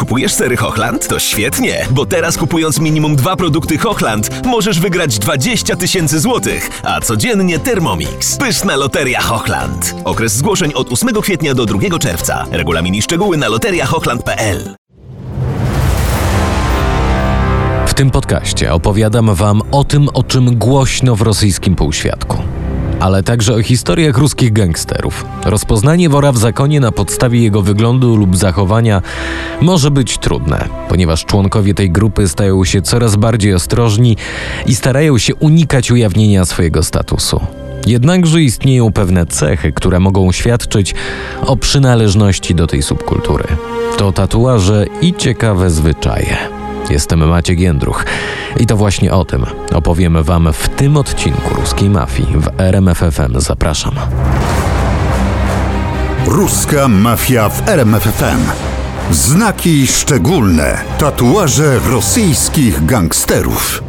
Kupujesz sery Hochland? To świetnie, bo teraz kupując minimum 2 produkty Hochland możesz wygrać 20 000 złotych, a codziennie Thermomix. Pyszna loteria Hochland. Okres zgłoszeń od 8 kwietnia do 2 czerwca. Regulamin i szczegóły na loteriahochland.pl. W tym podcaście opowiadam wam o tym, o czym głośno w rosyjskim półświadku, ale także o historiach ruskich gangsterów. Rozpoznanie wora w zakonie na podstawie jego wyglądu lub zachowania może być trudne, ponieważ członkowie tej grupy stają się coraz bardziej ostrożni i starają się unikać ujawnienia swojego statusu. Jednakże istnieją pewne cechy, które mogą świadczyć o przynależności do tej subkultury. To tatuaże i ciekawe zwyczaje. Jestem Maciek Jędruch i to właśnie o tym opowiem wam w tym odcinku Ruskiej Mafii w RMF FM. Zapraszam. Ruska Mafia w RMF FM. Znaki szczególne. Tatuaże rosyjskich gangsterów.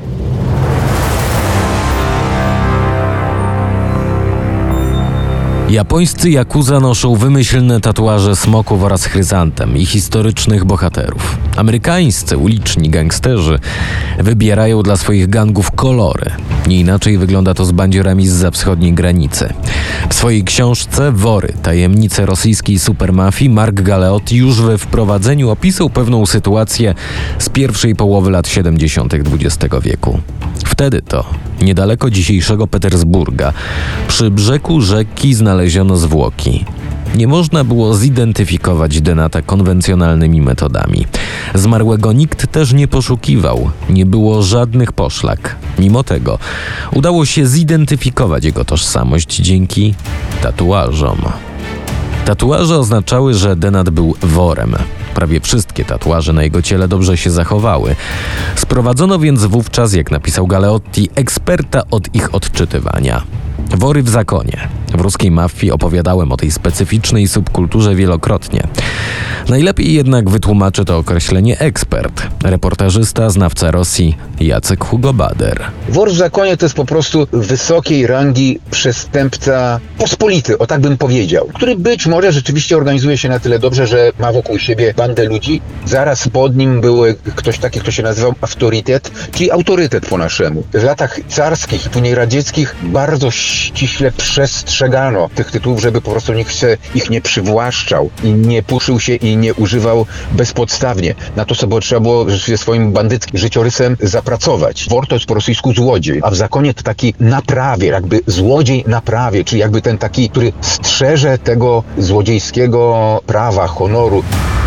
Japońscy yakuza noszą wymyślne tatuaże smoków oraz chryzantem i historycznych bohaterów. Amerykańscy uliczni gangsterzy wybierają dla swoich gangów kolory. Nie inaczej wygląda to z bandziorami zza wschodniej granicy. W swojej książce Wory, tajemnice rosyjskiej supermafii Mark Galeotti już we wprowadzeniu opisał pewną sytuację z pierwszej połowy lat 70. XX wieku. Wtedy to, niedaleko dzisiejszego Petersburga, przy brzegu rzeki znaleziono zwłoki. Nie można było zidentyfikować denata konwencjonalnymi metodami. Zmarłego nikt też nie poszukiwał, nie było żadnych poszlak. Mimo tego udało się zidentyfikować jego tożsamość dzięki tatuażom. Tatuaże oznaczały, że denat był worem. Prawie wszystkie tatuaże na jego ciele dobrze się zachowały. Sprowadzono więc wówczas, jak napisał Galeotti, eksperta od ich odczytywania. Wory w zakonie. W ruskiej mafii opowiadałem o tej specyficznej subkulturze wielokrotnie. Najlepiej jednak wytłumaczy to określenie ekspert, reportażysta, znawca Rosji Jacek Hugo Bader. Wor w zakonie to jest po prostu wysokiej rangi przestępca pospolity, o tak bym powiedział, który być może rzeczywiście organizuje się na tyle dobrze, że ma wokół siebie bandę ludzi. Zaraz pod nim był ktoś taki, kto się nazywał autorytet, czyli autorytet po naszemu. W latach carskich i później radzieckich bardzo ściśle przestrzegano tych tytułów, żeby po prostu nikt ich nie przywłaszczał i nie puszył się i nie używał bezpodstawnie. Na to sobie trzeba było swoim bandyckim życiorysem zapracować. Wor to jest po rosyjsku złodziej, a w zakonie to taki naprawier, jakby złodziej naprawier, czyli jakby ten taki, który strzeże tego złodziejskiego prawa, honoru.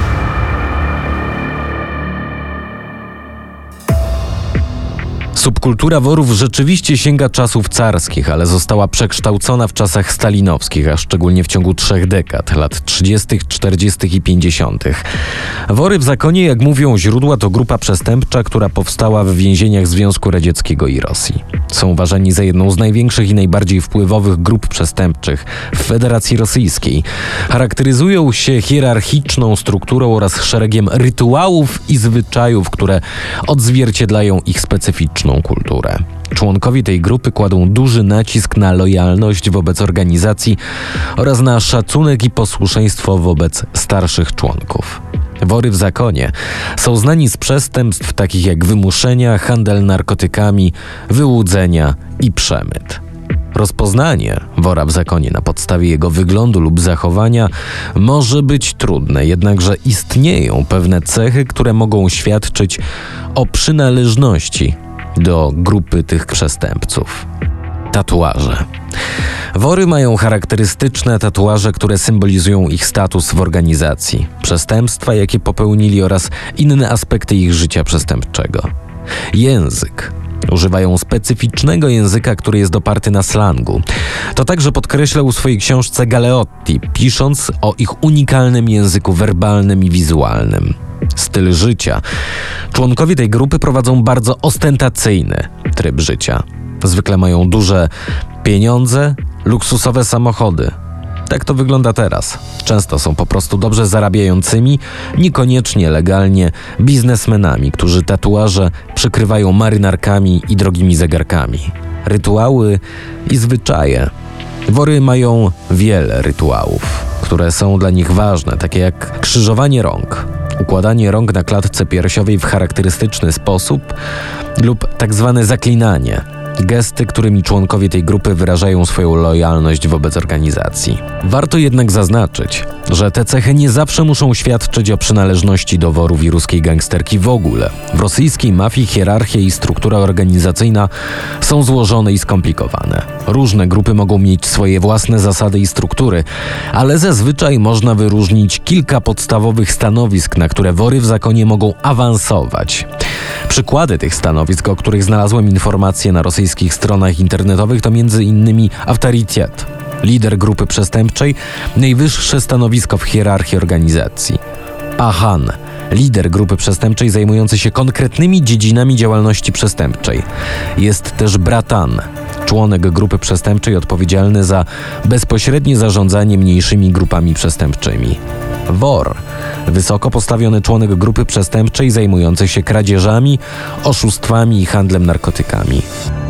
Subkultura worów rzeczywiście sięga czasów carskich, ale została przekształcona w czasach stalinowskich, a szczególnie w ciągu 3 dekad, lat 30., 40. i 50. Wory w zakonie, jak mówią źródła, to grupa przestępcza, która powstała w więzieniach Związku Radzieckiego i Rosji. Są uważani za jedną z największych i najbardziej wpływowych grup przestępczych w Federacji Rosyjskiej. Charakteryzują się hierarchiczną strukturą oraz szeregiem rytuałów i zwyczajów, które odzwierciedlają ich specyficzną kulturę. Członkowie tej grupy kładą duży nacisk na lojalność wobec organizacji oraz na szacunek i posłuszeństwo wobec starszych członków. Wory w zakonie są znani z przestępstw takich jak wymuszenia, handel narkotykami, wyłudzenia i przemyt. Rozpoznanie wora w zakonie na podstawie jego wyglądu lub zachowania może być trudne, jednakże istnieją pewne cechy, które mogą świadczyć o przynależności do grupy tych przestępców. Tatuaże. Wory mają charakterystyczne tatuaże, które symbolizują ich status w organizacji, przestępstwa, jakie popełnili oraz inne aspekty ich życia przestępczego. Język. Używają specyficznego języka, który jest oparty na slangu. To także podkreślał w swojej książce Galeotti, pisząc o ich unikalnym języku werbalnym i wizualnym. Styl życia. Członkowie tej grupy prowadzą bardzo ostentacyjny tryb życia. Zwykle mają duże pieniądze, luksusowe samochody. Tak to wygląda teraz. Często są po prostu dobrze zarabiającymi, niekoniecznie legalnie, biznesmenami, którzy tatuaże przykrywają marynarkami i drogimi zegarkami. Rytuały i zwyczaje. Wory mają wiele rytuałów, które są dla nich ważne, takie jak krzyżowanie rąk, układanie rąk na klatce piersiowej w charakterystyczny sposób lub tak zwane zaklinanie. Gesty, którymi członkowie tej grupy wyrażają swoją lojalność wobec organizacji. Warto jednak zaznaczyć, że te cechy nie zawsze muszą świadczyć o przynależności do worów i ruskiej gangsterki w ogóle. W rosyjskiej mafii hierarchia i struktura organizacyjna są złożone i skomplikowane. Różne grupy mogą mieć swoje własne zasady i struktury, ale zazwyczaj można wyróżnić kilka podstawowych stanowisk, na które wory w zakonie mogą awansować. Przykłady tych stanowisk, o których znalazłem informacje na rosyjskich stronach internetowych, to m.in. Awtoritet, lider grupy przestępczej, najwyższe stanowisko w hierarchii organizacji. Pahan, lider grupy przestępczej zajmujący się konkretnymi dziedzinami działalności przestępczej. Jest też Bratan, członek grupy przestępczej odpowiedzialny za bezpośrednie zarządzanie mniejszymi grupami przestępczymi. Wor, wysoko postawiony członek grupy przestępczej zajmujący się kradzieżami, oszustwami i handlem narkotykami.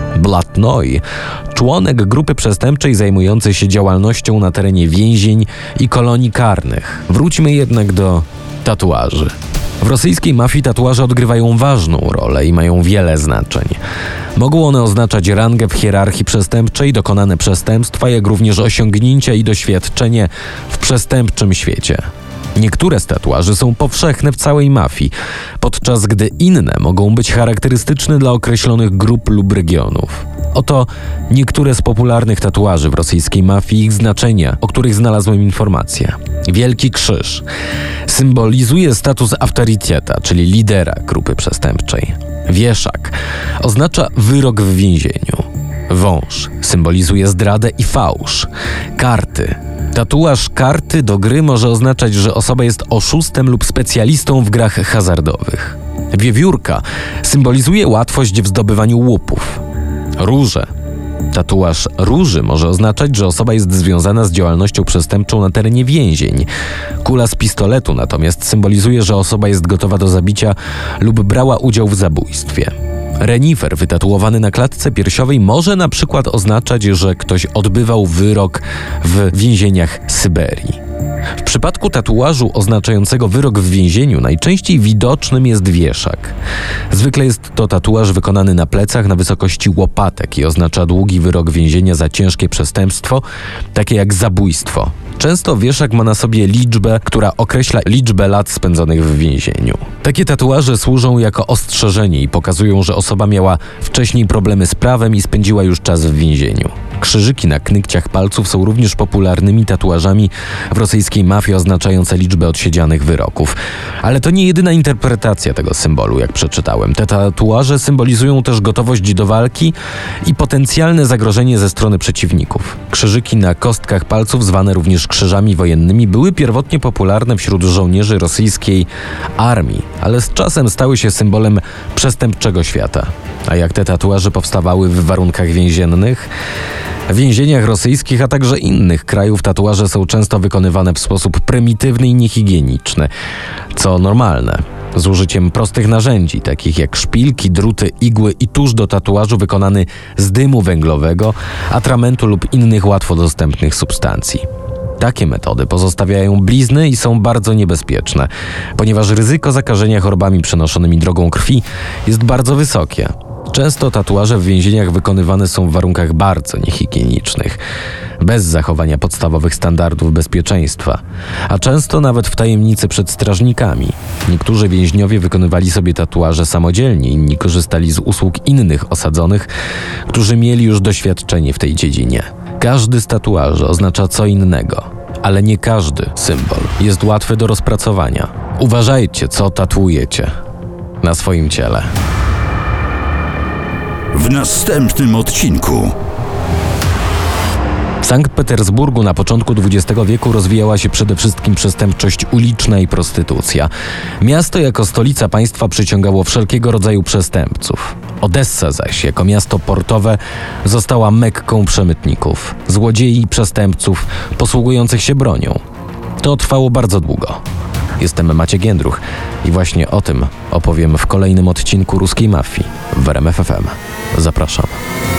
Blatnoj, członek grupy przestępczej zajmujący się działalnością na terenie więzień i kolonii karnych. Wróćmy jednak do tatuaży. W rosyjskiej mafii tatuaże odgrywają ważną rolę i mają wiele znaczeń. Mogą one oznaczać rangę w hierarchii przestępczej, dokonane przestępstwa, jak również osiągnięcia i doświadczenie w przestępczym świecie. Niektóre z tatuaży są powszechne w całej mafii, podczas gdy inne mogą być charakterystyczne dla określonych grup lub regionów. Oto niektóre z popularnych tatuaży w rosyjskiej mafii i ich znaczenia, o których znalazłem informacje. Wielki krzyż symbolizuje status autoryteta, czyli lidera grupy przestępczej. Wieszak oznacza wyrok w więzieniu. Wąż symbolizuje zdradę i fałsz. Karty. Tatuaż karty do gry może oznaczać, że osoba jest oszustem lub specjalistą w grach hazardowych. Wiewiórka symbolizuje łatwość w zdobywaniu łupów. Róże. Tatuaż róży może oznaczać, że osoba jest związana z działalnością przestępczą na terenie więzień. Kula z pistoletu natomiast symbolizuje, że osoba jest gotowa do zabicia lub brała udział w zabójstwie. Renifer wytatuowany na klatce piersiowej może na przykład oznaczać, że ktoś odbywał wyrok w więzieniach Syberii. W przypadku tatuażu oznaczającego wyrok w więzieniu najczęściej widocznym jest wieszak. Zwykle jest to tatuaż wykonany na plecach na wysokości łopatek i oznacza długi wyrok więzienia za ciężkie przestępstwo, takie jak zabójstwo. Często wieszak ma na sobie liczbę, która określa liczbę lat spędzonych w więzieniu. Takie tatuaże służą jako ostrzeżenie i pokazują, że osoba miała wcześniej problemy z prawem i spędziła już czas w więzieniu. Krzyżyki na knykciach palców są również popularnymi tatuażami w rosyjskiej mafii oznaczające liczbę odsiedzianych wyroków. Ale to nie jedyna interpretacja tego symbolu, jak przeczytałem. Te tatuaże symbolizują też gotowość do walki i potencjalne zagrożenie ze strony przeciwników. Krzyżyki na kostkach palców, zwane również krzyżami wojennymi, były pierwotnie popularne wśród żołnierzy rosyjskiej armii, ale z czasem stały się symbolem przestępczego świata. A jak te tatuaże powstawały w warunkach więziennych? W więzieniach rosyjskich, a także innych krajów tatuaże są często wykonywane w sposób prymitywny i niehigieniczny, co normalne. Z użyciem prostych narzędzi, takich jak szpilki, druty, igły i tusz do tatuażu wykonany z dymu węglowego, atramentu lub innych łatwo dostępnych substancji. Takie metody pozostawiają blizny i są bardzo niebezpieczne, ponieważ ryzyko zakażenia chorobami przenoszonymi drogą krwi jest bardzo wysokie. Często tatuaże w więzieniach wykonywane są w warunkach bardzo niehigienicznych, bez zachowania podstawowych standardów bezpieczeństwa, a często nawet w tajemnicy przed strażnikami. Niektórzy więźniowie wykonywali sobie tatuaże samodzielnie, inni korzystali z usług innych osadzonych, którzy mieli już doświadczenie w tej dziedzinie. Każdy z tatuaży oznacza co innego, ale nie każdy symbol jest łatwy do rozpracowania. Uważajcie, co tatuujecie na swoim ciele. W następnym odcinku. W Sankt Petersburgu na początku XX wieku rozwijała się przede wszystkim przestępczość uliczna i prostytucja. Miasto jako stolica państwa przyciągało wszelkiego rodzaju przestępców. Odessa zaś, jako miasto portowe, została Mekką przemytników, złodziei i przestępców posługujących się bronią. To trwało bardzo długo. Jestem Maciek Jędruch i właśnie o tym opowiem w kolejnym odcinku Ruskiej Mafii w RMF FM. Zapraszam.